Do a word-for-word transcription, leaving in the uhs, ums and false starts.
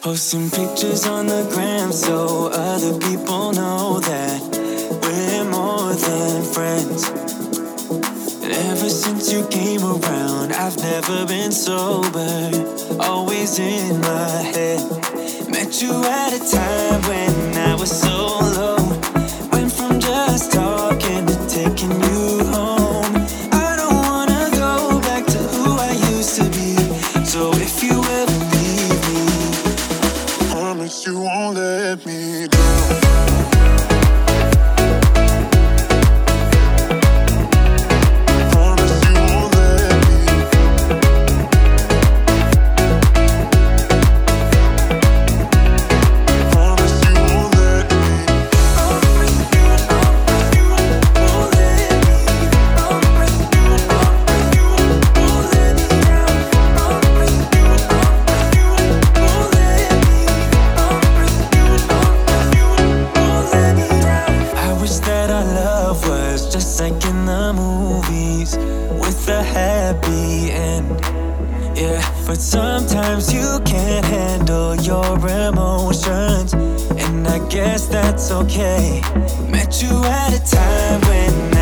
Posting pictures on the gram so other people know that we're more than friends. And ever since you came around, I've never been sober, always in my head. Met you at a time when I was so low. Went from just talking to taking you home. I don't wanna go back to who I used to be. So if you ever leave me, promise you won't let me down. Just like in the movies, with a happy end. Yeah, but sometimes you can't handle your emotions, and I guess that's okay. Met you at a time when